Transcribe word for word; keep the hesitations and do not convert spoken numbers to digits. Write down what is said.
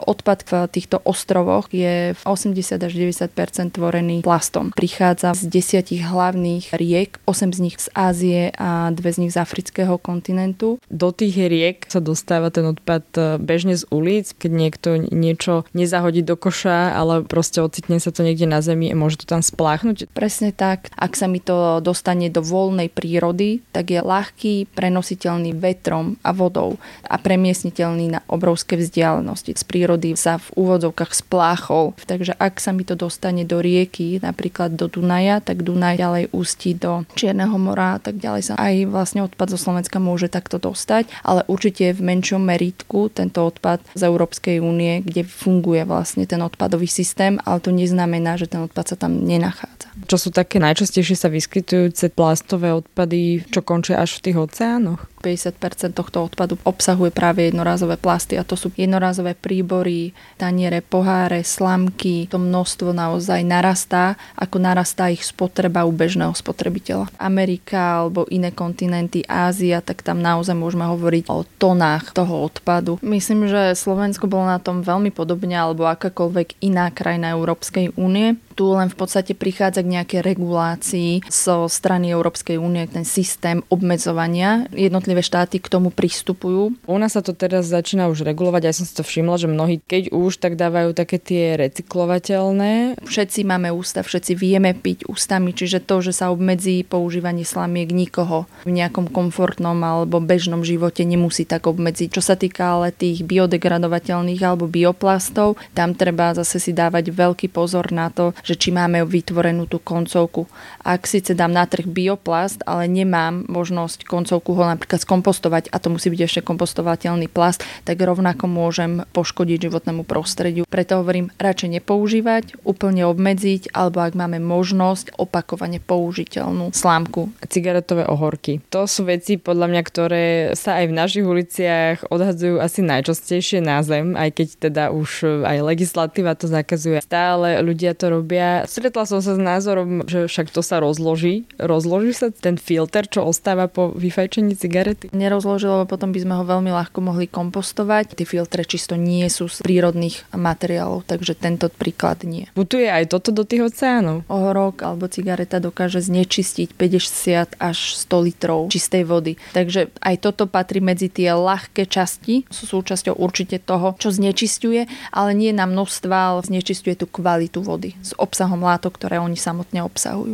Odpad v týchto ostrovoch je v osemdesiat až deväťdesiat percent tvorený plastom. Prichádza z desiatich hlavných riek, osem z nich z Ázie a dve z nich z afrického kontinentu. Do tých riek sa dostáva ten odpad bežne z ulic, keď niekto niečo nezahodí do koša, ale proste ocitne sa to niekde na zemi a môže to tam spláchnuť. Presne tak. Ak sa mi to dostane do voľnej prírody, tak je ľahký, prenositeľný vetrom a vodou a premiestniteľný na obrovské vzdialenosti. Z prírody sa v úvodzovkách spláchol. Takže ak sa mi to dostane do rieky, napríklad do Dunaja, tak Dunaj ďalej ústí do Čierneho mora, tak ďalej sa aj vlastne odpad zo Slovenska môže takto dostať, ale určite v menšom meritku tento odpad z Európskej únie, kde funguje vlastne ten odpadový systém, ale to neznamená, že ten odpad sa tam nenachádza. Čo sú také najčastejšie sa vyskytujúce plastové odpady, čo končia až v tých oceánoch? päťdesiat percent tohto odpadu obsahuje práve jednorázové plasty a to sú jednorázové príbory, taniere, poháre, slamky. To množstvo naozaj narastá, ako narastá ich spotreba u bežného spotrebiteľa. Amerika alebo iné kontinenty, Ázia, tak tam naozaj môžeme hovoriť o tonách toho odpadu. Myslím, že Slovensko bolo na tom veľmi podobne alebo akákoľvek iná krajina Európskej únie. Tu len v podstate prichádza k nejakej regulácii zo strany Európskej únie, ten systém obmedzovania. Jednotlivé štáty k tomu pristupujú. U nás sa to teraz začína už regulovať. Ja som si to všimla, že mnohí, keď už, tak dávajú také tie recyklovateľné. Všetci máme ústa, všetci vieme piť ústami, čiže to, že sa obmedzí používanie slamiek, nikoho v nejakom komfortnom alebo bežnom živote nemusí tak obmedziť. Čo sa týka ale tých biodegradovateľných alebo bioplastov, tam treba zase si dávať veľký pozor na to, že či máme vytvorenú tú koncovku. Ak síce dám na trh bioplast, ale nemám možnosť koncovku ho napríklad skompostovať a to musí byť ešte kompostovateľný plast, tak rovnako môžem poškodiť životnému prostrediu. Preto hovorím, radšej nepoužívať, úplne obmedziť, alebo ak máme možnosť, opakovane použiteľnú slámku. Cigaretové ohorky. To sú veci, podľa mňa, ktoré sa aj v našich uliciach odhadzujú asi najčastejšie na zem, aj keď teda už aj legislatíva to zakazuje. Stále ľudia to robia. Stretla som sa s názorom, že však to sa rozloží. Rozloží sa ten filter, čo ostáva po vyfajčení cigarety? Nerozložilo, lebo potom by sme ho veľmi ľahko mohli kompostovať. Tie filtre čisto nie sú z prírodných materiálov, takže tento príklad nie. Putuje aj toto do tých oceánov? Ohorok alebo cigareta dokáže znečistiť päťdesiat až sto litrov čistej vody. Takže aj toto patrí medzi tie ľahké časti. Sú súčasťou určite toho, čo znečisťuje, ale nie na množstva, ale znečisťuje tú kvalitu vody s obsahom látok, ktoré oni samotne obsahujú.